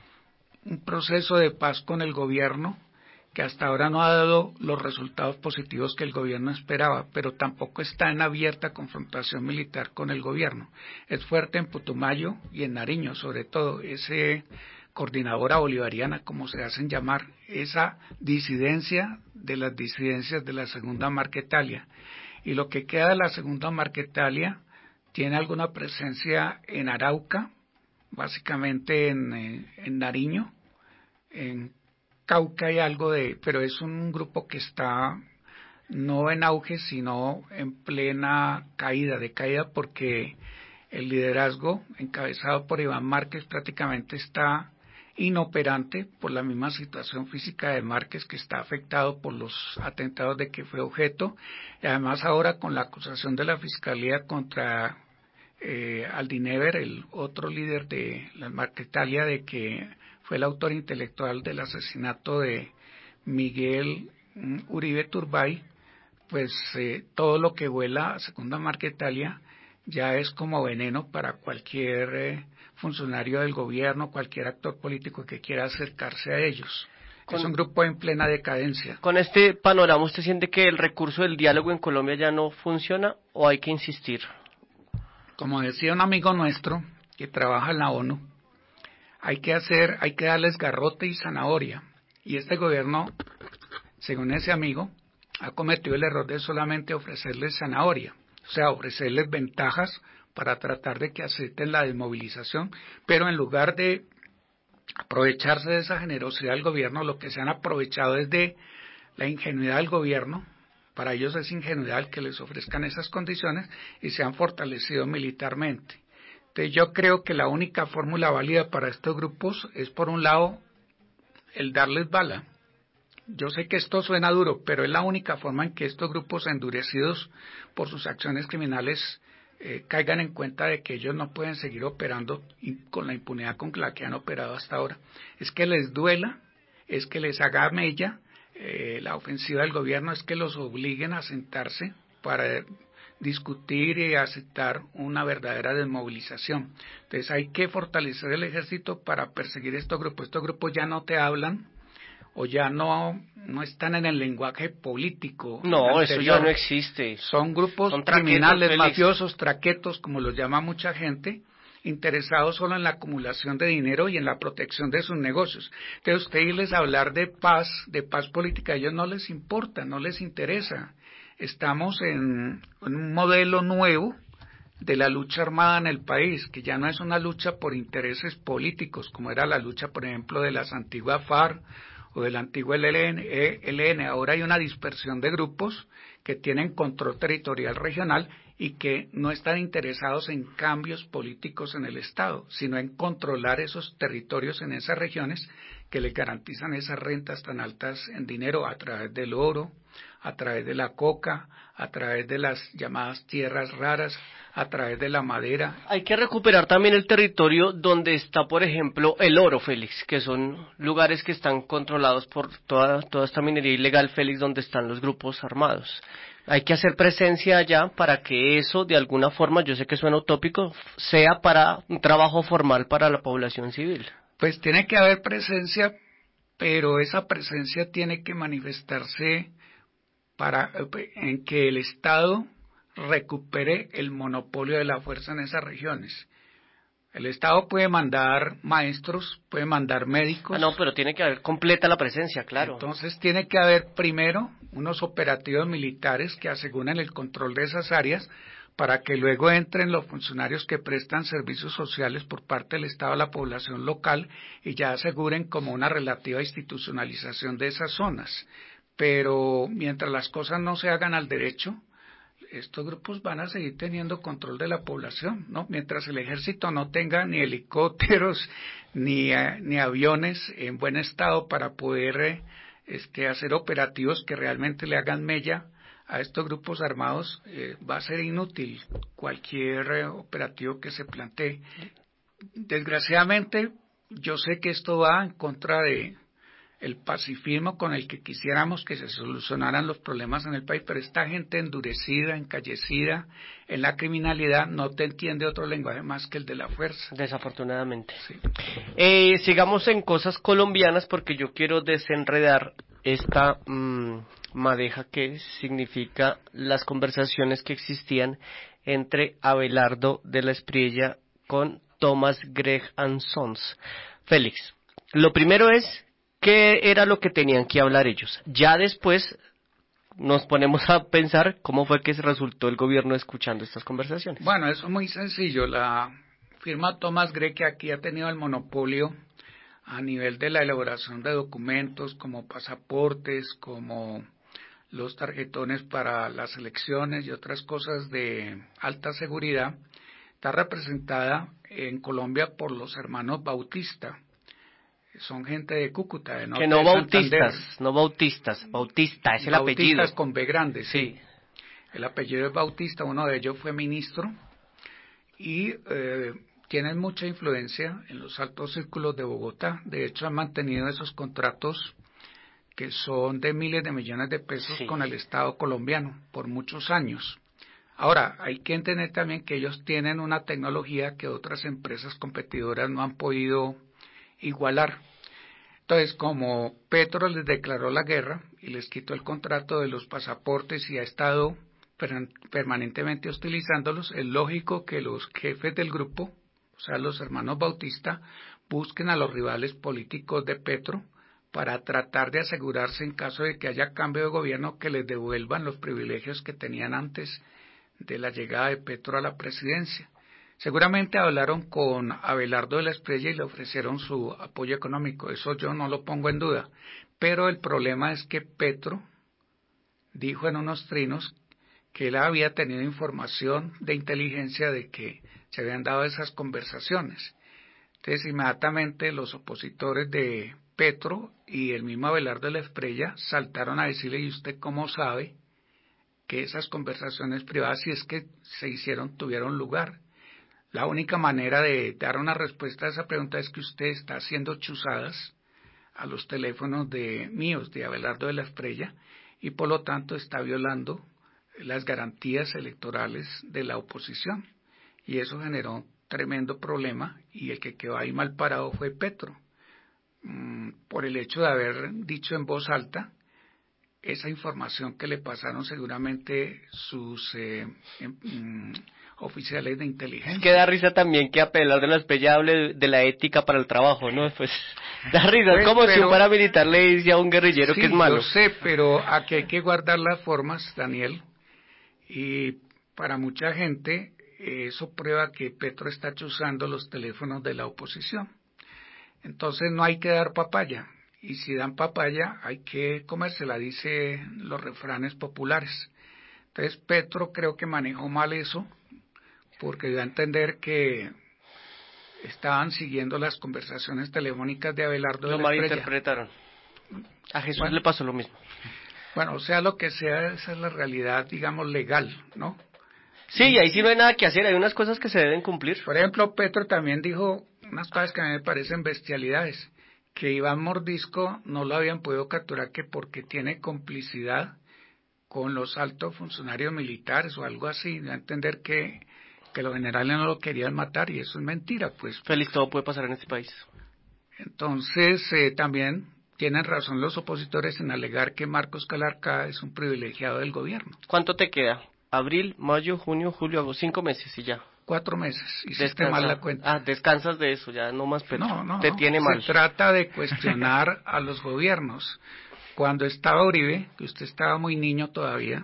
un proceso de paz con el gobierno, que hasta ahora no ha dado los resultados positivos que el gobierno esperaba, pero tampoco está en abierta confrontación militar con el gobierno. Es fuerte en Putumayo y en Nariño, sobre todo, ese coordinadora bolivariana, como se hacen llamar, esa disidencia de las disidencias de la Segunda Marquetalia. Y lo que queda de la Segunda Marquetalia tiene alguna presencia en Arauca, básicamente en Nariño, en Cauca hay algo pero es un grupo que está no en auge, sino en plena caída, porque el liderazgo encabezado por Iván Márquez prácticamente está inoperante por la misma situación física de Márquez, que está afectado por los atentados de que fue objeto, y además ahora con la acusación de la Fiscalía contra Aldinever, el otro líder de la Marquetalia, de que fue el autor intelectual del asesinato de Miguel Uribe Turbay, pues todo lo que vuela, según Marquetalia, ya es como veneno para cualquier funcionario del gobierno, cualquier actor político que quiera acercarse a ellos. Es un grupo en plena decadencia. Con este panorama, ¿usted siente que el recurso del diálogo en Colombia ya no funciona o hay que insistir? Como decía un amigo nuestro que trabaja en la ONU, hay que darles garrote y zanahoria. Y este gobierno, según ese amigo, ha cometido el error de solamente ofrecerles zanahoria, o sea, ofrecerles ventajas para tratar de que acepten la desmovilización, pero en lugar de aprovecharse de esa generosidad del gobierno, lo que se han aprovechado es de la ingenuidad del gobierno. Para ellos es ingenuidad que les ofrezcan esas condiciones y se han fortalecido militarmente. Entonces yo creo que la única fórmula válida para estos grupos es, por un lado, el darles bala. Yo sé que esto suena duro, pero es la única forma en que estos grupos endurecidos por sus acciones criminales caigan en cuenta de que ellos no pueden seguir operando con la impunidad con la que han operado hasta ahora. Es que les duela, es que les haga mella la ofensiva del gobierno, es que los obliguen a sentarse para discutir y aceptar una verdadera desmovilización. Entonces hay que fortalecer el ejército para perseguir estos grupos. Estos grupos ya no te hablan o ya no están en el lenguaje político. No, eso ya no existe. Son grupos Son traquetos, criminales, Félix. mafiosos, traquetos, como los llama mucha gente, interesados solo en la acumulación de dinero y en la protección de sus negocios. Entonces usted irles a hablar de paz política, a ellos no les importa, no les interesa. Estamos en un modelo nuevo de la lucha armada en el país, que ya no es una lucha por intereses políticos, como era la lucha, por ejemplo, de las antiguas FARC o del antiguo ELN. Ahora hay una dispersión de grupos que tienen control territorial regional y que no están interesados en cambios políticos en el Estado, sino en controlar esos territorios en esas regiones que les garantizan esas rentas tan altas en dinero a través del oro, a través de la coca, a través de las llamadas tierras raras, a través de la madera. Hay que recuperar también el territorio donde está, por ejemplo, el oro, Félix, que son lugares que están controlados por toda esta minería ilegal, Félix, donde están los grupos armados. Hay que hacer presencia allá para que eso, de alguna forma, yo sé que suena utópico, sea para un trabajo formal para la población civil. Pues tiene que haber presencia, pero esa presencia tiene que manifestarse en que el Estado recupere el monopolio de la fuerza en esas regiones. El Estado puede mandar maestros, puede mandar médicos. No, pero tiene que haber completa la presencia, claro. Entonces tiene que haber primero unos operativos militares que aseguren el control de esas áreas para que luego entren los funcionarios que prestan servicios sociales por parte del Estado a la población local y ya aseguren como una relativa institucionalización de esas zonas. Pero mientras las cosas no se hagan al derecho, estos grupos van a seguir teniendo control de la población, ¿no? Mientras el ejército no tenga ni helicópteros ni aviones en buen estado para poder hacer operativos que realmente le hagan mella a estos grupos armados, va a ser inútil cualquier operativo que se plantee. Desgraciadamente, yo sé que esto va en contra de el pacifismo con el que quisiéramos que se solucionaran los problemas en el país, pero esta gente endurecida, encallecida en la criminalidad no te entiende otro lenguaje más que el de la fuerza. Desafortunadamente. Sí. Sigamos en cosas colombianas porque yo quiero desenredar esta madeja que significa las conversaciones que existían entre Abelardo de la Espriella con Thomas Gregg & Sons. Félix, lo primero es ¿qué era lo que tenían que hablar ellos? Ya después nos ponemos a pensar cómo fue que se resultó el gobierno escuchando estas conversaciones. Bueno, eso es muy sencillo. La firma Thomas Gregg, que aquí ha tenido el monopolio a nivel de la elaboración de documentos como pasaportes, como los tarjetones para las elecciones y otras cosas de alta seguridad, está representada en Colombia por los hermanos Bautista. Son gente de Cúcuta, de norte que no de bautistas, Santander. no bautistas, Bautista es el apellido. Bautistas con B grande, sí. El apellido es Bautista, uno de ellos fue ministro y tienen mucha influencia en los altos círculos de Bogotá. De hecho, han mantenido esos contratos que son de miles de millones de pesos Sí. con el Estado colombiano por muchos años. Ahora, hay que entender también que ellos tienen una tecnología que otras empresas competidoras no han podido igualar. Entonces, como Petro les declaró la guerra y les quitó el contrato de los pasaportes y ha estado permanentemente hostilizándolos, es lógico que los jefes del grupo, o sea, los hermanos Bautista, busquen a los rivales políticos de Petro para tratar de asegurarse en caso de que haya cambio de gobierno que les devuelvan los privilegios que tenían antes de la llegada de Petro a la presidencia. Seguramente hablaron con Abelardo de la Espriella y le ofrecieron su apoyo económico, eso yo no lo pongo en duda, pero el problema es que Petro dijo en unos trinos que él había tenido información de inteligencia de que se habían dado esas conversaciones. Entonces inmediatamente los opositores de Petro y el mismo Abelardo de la Espriella saltaron a decirle: ¿y usted cómo sabe que esas conversaciones privadas, si es que se hicieron, tuvieron lugar? La única manera de dar una respuesta a esa pregunta es que usted está haciendo chuzadas a los teléfonos míos, de Abelardo de la Espriella, y por lo tanto está violando las garantías electorales de la oposición. Y eso generó un tremendo problema, y el que quedó ahí mal parado fue Petro, por el hecho de haber dicho en voz alta esa información que le pasaron seguramente sus oficiales de inteligencia. Es que da risa también que Abelardo de la Espriella hable de la ética para el trabajo, ¿no? Pues da risa, Pues, es como si pero- un paramilitar le dice a un guerrillero Sí, que es malo. yo sé, pero aquí hay que guardar las formas, Daniel, y para mucha gente eso prueba que Petro está chuzando los teléfonos de la oposición. Entonces no hay que dar papaya, y si dan papaya hay que comérsela, dice los refranes populares. Entonces Petro creo que manejó mal eso, porque dio a entender que estaban siguiendo las conversaciones telefónicas de Abelardo de Lo la Espriella. malinterpretaron. A Jesús Bueno. le pasó lo mismo. Bueno, sea lo que sea, esa es la realidad, digamos, legal, ¿no? Sí, ahí sí no hay nada que hacer, hay unas cosas que se deben cumplir. Por ejemplo, Petro también dijo unas cosas que a mí me parecen bestialidades, que Iván Mordisco no lo habían podido capturar que porque tiene complicidad con los altos funcionarios militares o algo así, da a entender que los generales no lo querían matar, y eso es mentira, pues. Feliz, todo puede pasar en este país. Entonces, también tienen razón los opositores en alegar que Marcos Calarca es un privilegiado del gobierno. ¿Cuánto te queda? Abril, mayo, junio, julio, agosto, 5 meses y ya. 4 meses, hiciste Descansa. mal la cuenta. Ah, descansas de eso, ya no más Petro. No, te tiene mal. Se trata de cuestionar a los gobiernos. Cuando estaba Uribe, que usted estaba muy niño todavía,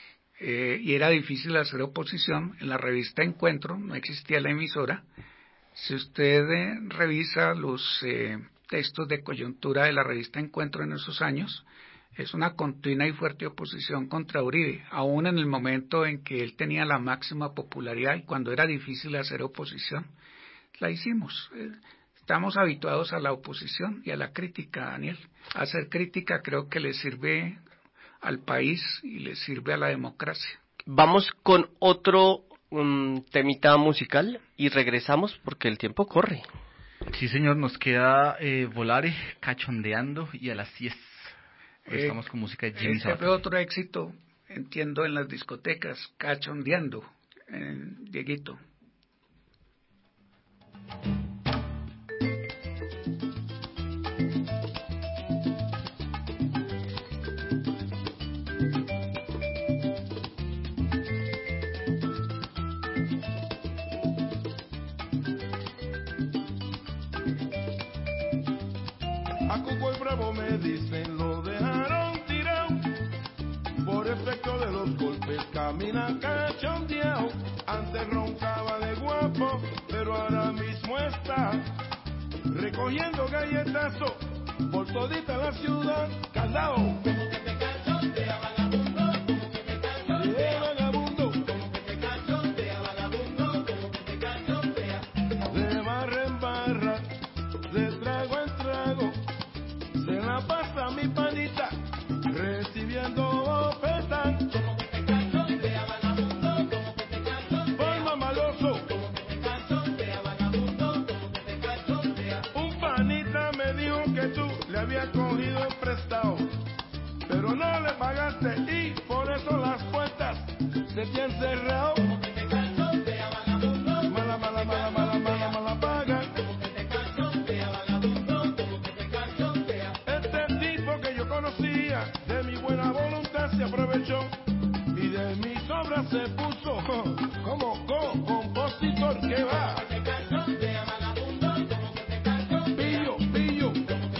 y era difícil hacer oposición, en la revista Encuentro, no existía la emisora, si usted revisa los textos de coyuntura de la revista Encuentro en esos años, es una continua y fuerte oposición contra Uribe, aún en el momento en que él tenía la máxima popularidad y cuando era difícil hacer oposición, la hicimos. Estamos habituados a la oposición y a la crítica, Daniel. Hacer crítica creo que le sirve al país y le sirve a la democracia. Vamos con otro temita musical y regresamos porque el tiempo corre. Sí, señor, nos queda Volare, Cachondeando y A las 10. Estamos con música de Jimmy Este Sabater. fue otro éxito, entiendo, en las discotecas, Cachondeando, Dieguito. A Cuco el Bravo me dicen lo dejaron tirado, por efecto de los golpes camina cachondeado. Antes roncaba de guapo, pero ahora mismo está recogiendo galletazos por todita la ciudad. Candao. Como que te cachondea, vagabundo, como que te cachondea, vagabundo, como que te cachondea, vagabundo, como que te cachondea. De barra en barra, de trago en trago, se la pasa mi panita recibiendo ofertas. Como que te cachondea, vagabundo, como que te cachondea. Forma maloso, como que te cachondea, vagabundo, como que te cachondea. Un panita me dijo que tú le había cogido prestado, pero no le pagaste y por eso las puertas se te han cerrado. Mala, mala, mala, mala, mala, mala paga. Este tipo que yo conocía, de mi buena voluntad se aprovechó y de mis obras se puso como compositor que va. Pillo, pillo.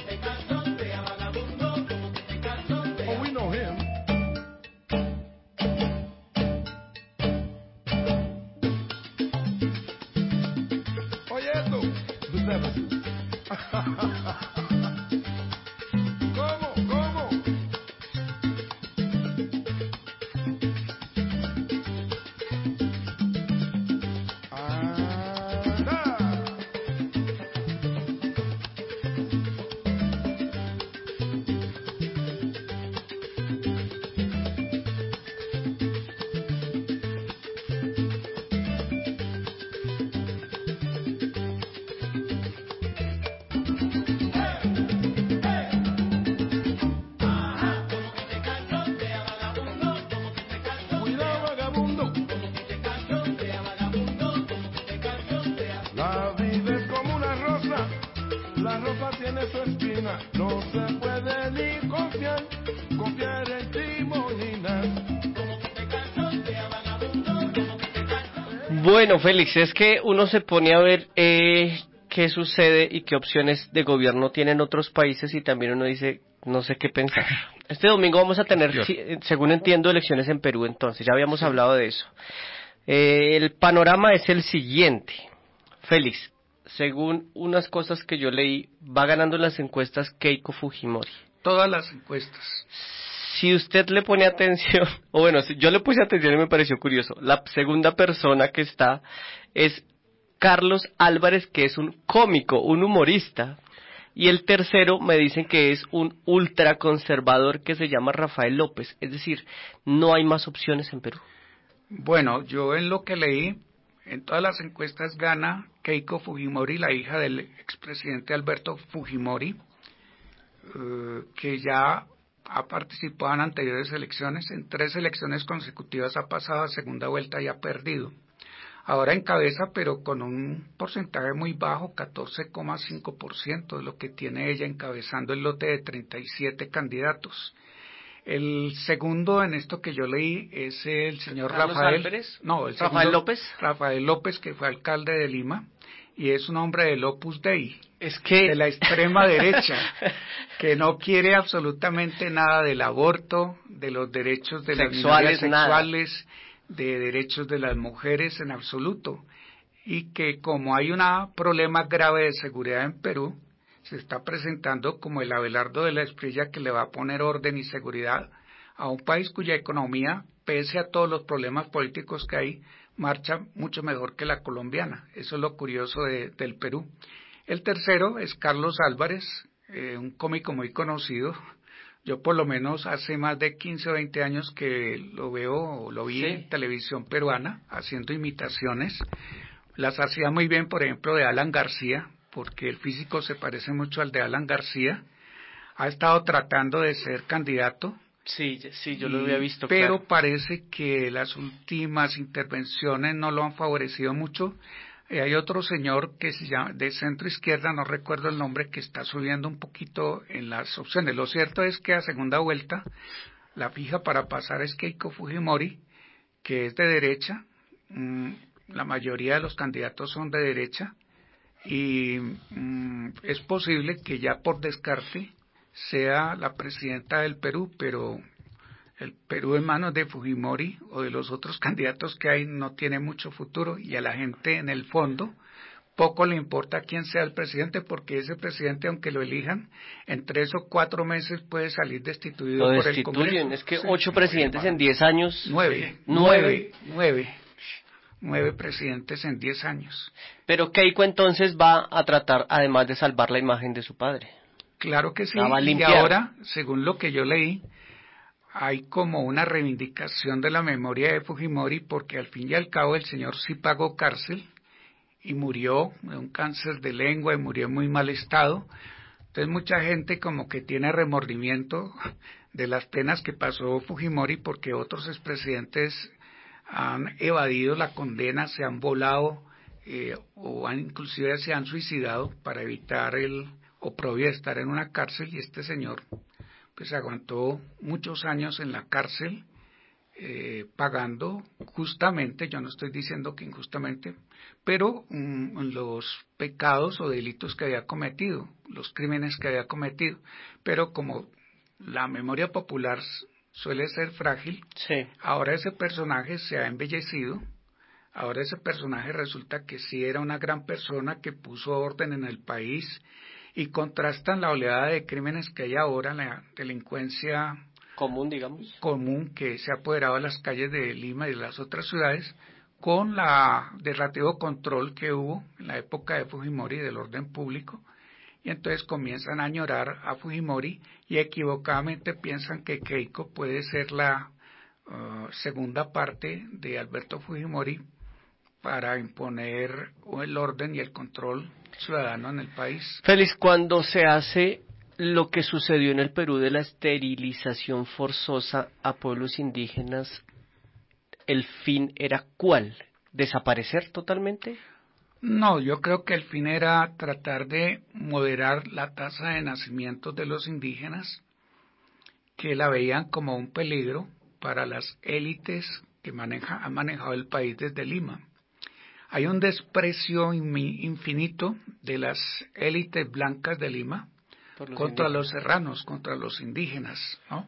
Oh, we know him. Oye esto, tú sabes. ¿Cómo? ¿Cómo? Anda. Cuidado, vagabundo. La vida es como una rosa, la rosa tiene su espina, no se puede ni confiar en ti, monina. Bueno, Félix, es que uno se pone a ver qué sucede y qué opciones de gobierno tienen otros países y también uno dice, no sé qué pensar. Este domingo vamos a tener, según entiendo, elecciones en Perú, entonces ya habíamos hablado de eso. El panorama es el siguiente. Félix, según unas cosas que yo leí, va ganando las encuestas Keiko Fujimori. Todas las encuestas. Si usted le pone atención, o bueno, si yo le puse atención y me pareció curioso, la segunda persona que está es Carlos Álvarez, que es un cómico, un humorista, y el tercero me dicen que es un ultraconservador que se llama Rafael López, es decir, no hay más opciones en Perú. Bueno, yo en lo que leí, en todas las encuestas gana Keiko Fujimori, la hija del expresidente Alberto Fujimori, que ya ha participado en anteriores elecciones, en 3 elecciones consecutivas ha pasado a segunda vuelta y ha perdido. Ahora encabeza, pero con un porcentaje muy bajo, 14,5% de lo que tiene ella encabezando el lote de 37 candidatos. El segundo en esto que yo leí es el señor ¿Carlos Rafael Álvarez? No, el ¿Rafael segundo, López? Rafael López, que fue alcalde de Lima y es un hombre del Opus Dei, Es que de la extrema derecha, que no quiere absolutamente nada del aborto, de los derechos de las minorías sexuales, de derechos de las mujeres en absoluto, y que como hay un problema grave de seguridad en Perú, se está presentando como el Abelardo de la Espriella que le va a poner orden y seguridad a un país cuya economía, pese a todos los problemas políticos que hay, marcha mucho mejor que la colombiana. Eso es lo curioso del Perú. El tercero es Carlos Álvarez, un cómico muy conocido. Yo por lo menos hace más de 15 o 20 años que lo veo, o lo vi en televisión peruana, haciendo imitaciones. Las hacía muy bien, por ejemplo, de Alan García, porque el físico se parece mucho al de Alan García. Ha estado tratando de ser candidato. Sí, yo lo había visto. Pero claro. parece que las últimas intervenciones no lo han favorecido mucho. Hay otro señor que se llama de centro izquierda, no recuerdo el nombre, que está subiendo un poquito en las opciones. Lo cierto es que a segunda vuelta la fija para pasar es Keiko Fujimori, que es de derecha. La mayoría de los candidatos son de derecha y es posible que ya por descarte sea la presidenta del Perú, pero el Perú en manos de Fujimori o de los otros candidatos que hay no tiene mucho futuro, y a la gente en el fondo poco le importa quién sea el presidente, porque ese presidente, aunque lo elijan, en 3 o 4 meses puede salir destituido por el Congreso. Es que 8 presidentes en 10 años. 9 presidentes en 10 años. Pero Keiko entonces va a tratar, además de salvar la imagen de su padre. Claro que sí, y limpiar. ahora, según lo que yo leí, hay como una reivindicación de la memoria de Fujimori, porque al fin y al cabo el señor sí pagó cárcel y murió de un cáncer de lengua y murió en muy mal estado, Entonces mucha gente como que tiene remordimiento de las penas que pasó Fujimori porque otros expresidentes han evadido la condena, se han volado inclusive se han suicidado para evitar el oprobio de estar en una cárcel, y este señor pues aguantó muchos años en la cárcel pagando justamente, yo no estoy diciendo que injustamente, pero los pecados o delitos que había cometido, los crímenes que había cometido, pero como la memoria popular suele ser frágil, Sí. ahora ese personaje se ha embellecido, ahora ese personaje resulta que sí era una gran persona que puso orden en el país, y contrastan la oleada de crímenes que hay ahora, la delincuencia Común, digamos. común que se ha apoderado de las calles de Lima y de las otras ciudades, con la del relativo control que hubo en la época de Fujimori del orden público, y entonces comienzan a añorar a Fujimori y equivocadamente piensan que Keiko puede ser la segunda parte de Alberto Fujimori para imponer el orden y el control ciudadano en el país. Félix, cuando se hace lo que sucedió en el Perú de la esterilización forzosa a pueblos indígenas, ¿el fin era cuál? ¿Desaparecer totalmente? No, yo creo que el fin era tratar de moderar la tasa de nacimientos de los indígenas, que la veían como un peligro para las élites que han manejado el país desde Lima. Hay un desprecio infinito de las élites blancas de Lima contra los serranos, contra los indígenas, ¿no?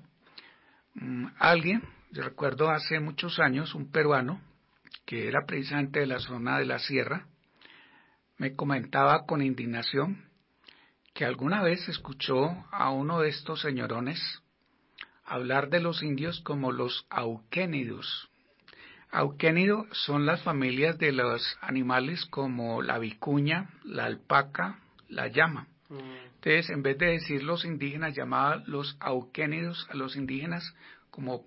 Yo recuerdo hace muchos años, un peruano, que era precisamente de la zona de la sierra, me comentaba con indignación que alguna vez escuchó a uno de estos señorones hablar de los indios como los auquénidos. Auquénido son las familias de los animales como la vicuña, la alpaca, la llama. Entonces, en vez de decir los indígenas, llamaba los auquénidos a los indígenas como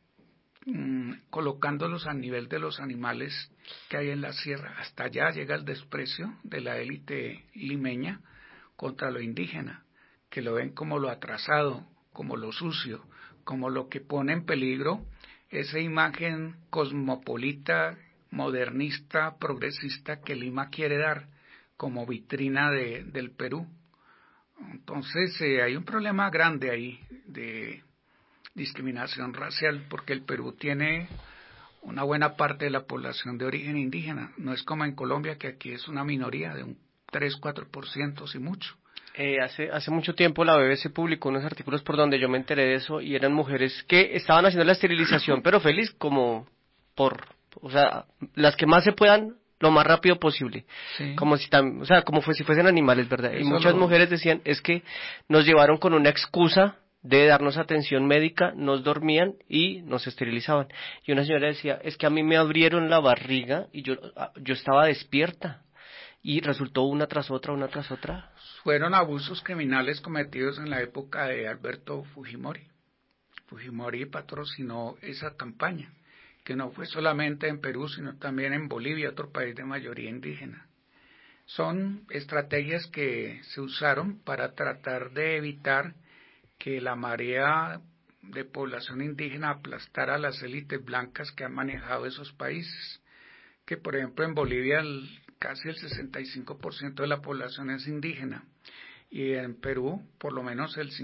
colocándolos a nivel de los animales que hay en la sierra. Hasta allá llega el desprecio de la élite limeña contra lo indígena, que lo ven como lo atrasado, como lo sucio, como lo que pone en peligro esa imagen cosmopolita, modernista, progresista que Lima quiere dar como vitrina del Perú. Entonces hay un problema grande ahí de discriminación racial, porque el Perú tiene una buena parte de la población de origen indígena. No es como en Colombia, que aquí es una minoría de un 3-4%, si mucho. Hace mucho tiempo la BBC publicó unos artículos por donde yo me enteré de eso, y eran mujeres que estaban haciendo la esterilización, pero feliz como o sea, las que más se puedan lo más rápido posible, Sí. como si si fuesen animales, ¿verdad? Y Eso muchas mujeres decían, es que nos llevaron con una excusa de darnos atención médica, nos dormían y nos esterilizaban. Y una señora decía, es que a mí me abrieron la barriga y yo estaba despierta. Y resultó una tras otra. Fueron abusos criminales cometidos en la época de Alberto Fujimori. Fujimori patrocinó esa campaña, que no fue solamente en Perú, sino también en Bolivia, otro país de mayoría indígena. Son estrategias que se usaron para tratar de evitar que la marea de población indígena aplastara a las élites blancas que han manejado esos países. Que por ejemplo en Bolivia casi el 65% de la población es indígena, y en Perú por lo menos el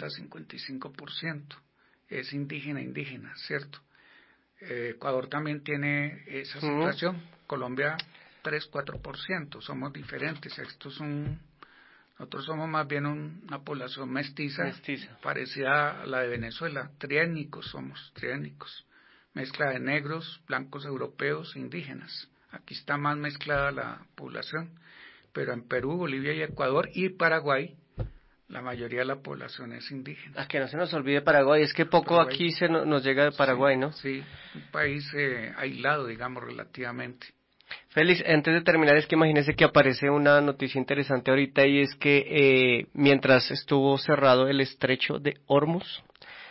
50-55% es indígena, ¿cierto? Ecuador también tiene esa situación, Colombia 3-4%, somos diferentes, nosotros somos más bien una población mestiza, parecida a la de Venezuela, triétnicos, mezcla de negros, blancos europeos, indígenas. Aquí está más mezclada la población, pero en Perú, Bolivia y Ecuador y Paraguay, la mayoría de la población es indígena. A que no se nos olvide Paraguay, es que poco Paraguay. aquí nos llega de Paraguay, Sí, ¿no? Sí, un país aislado, digamos, relativamente. Félix, antes de terminar, es que imagínese que aparece una noticia interesante ahorita, y es que mientras estuvo cerrado el estrecho de Hormuz,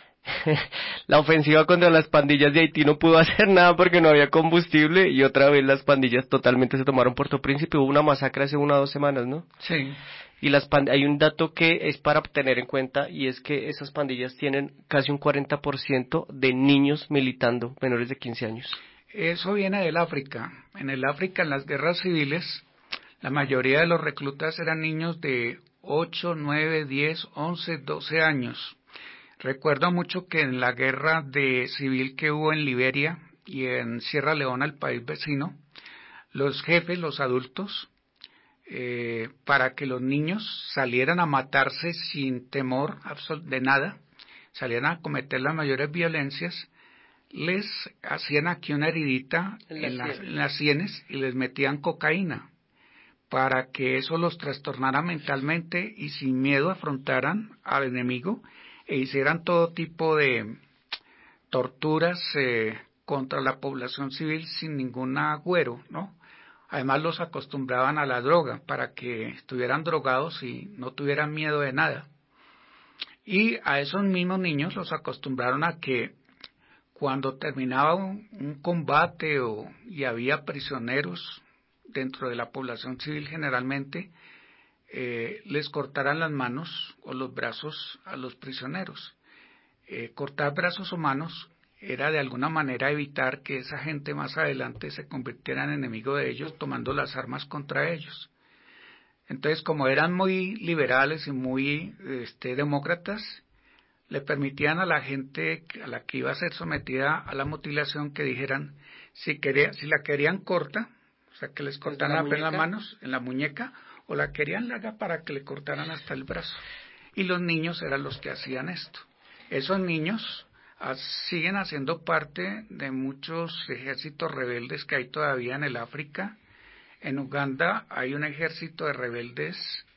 la ofensiva contra las pandillas de Haití no pudo hacer nada porque no había combustible, y otra vez las pandillas totalmente se tomaron Puerto Príncipe. Hubo una masacre hace 1 o 2 semanas, ¿no? Sí. Y hay un dato que es para tener en cuenta, y es que esas pandillas tienen casi un 40% de niños militando menores de 15 años. Eso viene del África. En el África, en las guerras civiles, la mayoría de los reclutas eran niños de 8, 9, 10, 11, 12 años. Recuerdo mucho que en la guerra civil que hubo en Liberia y en Sierra Leona, el país vecino, los jefes, los adultos, para que los niños salieran a matarse sin temor de nada, salieran a cometer las mayores violencias, les hacían aquí una heridita en las sienes y les metían cocaína para que eso los trastornara mentalmente y sin miedo afrontaran al enemigo e hicieran todo tipo de torturas contra la población civil sin ningún agüero, ¿no? Además los acostumbraban a la droga para que estuvieran drogados y no tuvieran miedo de nada. Y a esos mismos niños los acostumbraron a que cuando terminaba un combate y había prisioneros dentro de la población civil generalmente, les cortaran las manos o los brazos a los prisioneros. Cortar brazos o manos era de alguna manera evitar que esa gente más adelante se convirtiera en enemigo de ellos tomando las armas contra ellos. Entonces, como eran muy liberales y muy demócratas, le permitían a la gente a la que iba a ser sometida a la mutilación que dijeran si la querían corta, o sea que les cortaran apenas las manos en la muñeca, o la querían larga para que le cortaran hasta el brazo. Y los niños eran los que hacían esto. Esos niños siguen haciendo parte de muchos ejércitos rebeldes que hay todavía en el África. En Uganda hay un ejército de rebeldes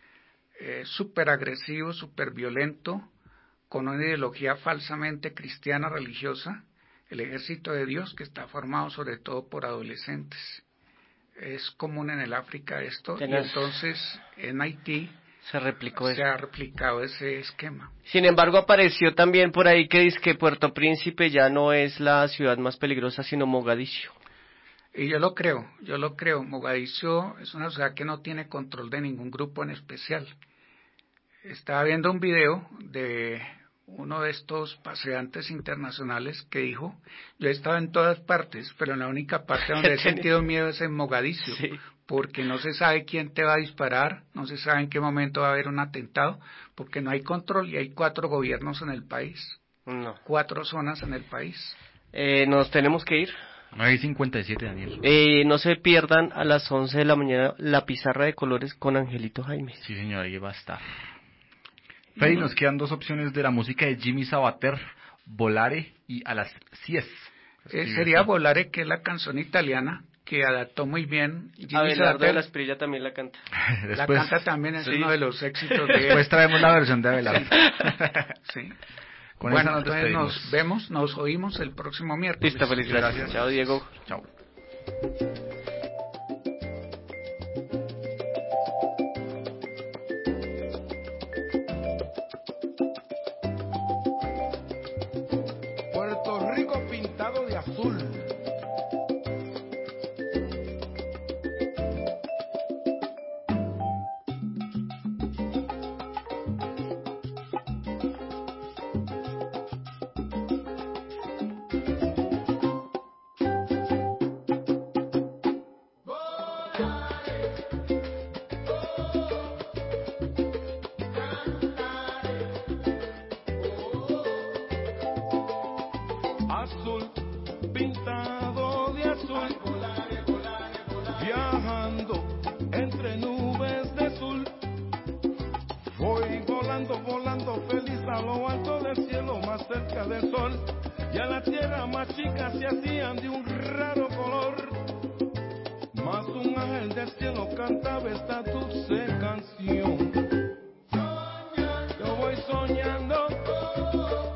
súper agresivo, súper violento, con una ideología falsamente cristiana religiosa, el ejército de Dios, que está formado sobre todo por adolescentes. Es común en el África esto, y entonces en Haití se ha replicado ese esquema. Sin embargo, apareció también por ahí que dice que Puerto Príncipe ya no es la ciudad más peligrosa, sino Mogadiscio. Y yo lo creo. Mogadiscio es una ciudad que no tiene control de ningún grupo en especial. Estaba viendo un video de uno de estos paseantes internacionales que dijo: yo he estado en todas partes, pero en la única parte donde he sentido miedo es en Mogadiscio, sí, porque no se sabe quién te va a disparar, no se sabe en qué momento va a haber un atentado, porque no hay control y hay 4 gobiernos en el país, 4 zonas en el país. Nos tenemos que ir. 9:57, Daniel. No se pierdan a las 11 de la mañana la pizarra de colores con Angelito Jaime. Sí, señor, ahí va a estar. Freddy, nos quedan 2 opciones de la música de Jimmy Sabater: Volare y A las 10. Sería Volare, que es la canción italiana que adaptó muy bien Jimmy Abelardo Sabater. de la Esprilla también la canta. La canta también, es uno de los éxitos de él. Después traemos la versión de Abelardo. Sí. Con bueno, entonces nos oímos el próximo miércoles. Listo, feliz gracias. Chao, Diego. Chao. Puerto Rico pintado de azul. Azul, pintado de azul, viajando entre nubes de azul. Voy volando, volando feliz a lo alto del cielo, más cerca del sol. Y a la tierra más chica se hacían de un raro color. Más un ángel del cielo cantaba esta dulce canción. Yo voy soñando